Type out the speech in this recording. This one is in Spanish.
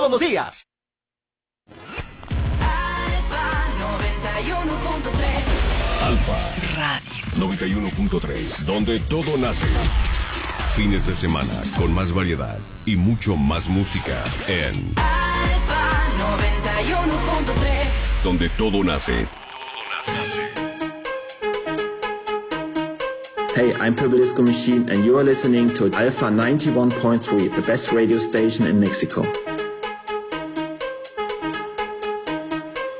todos los días. Alfa Radio 91.3, donde todo nace. Fines de semana con más variedad y mucho más música en Alfa 91.3, donde todo nace. Hey, I'm Purple Disco Machine and you are listening to Alpha 91.3, the best radio station in Mexico.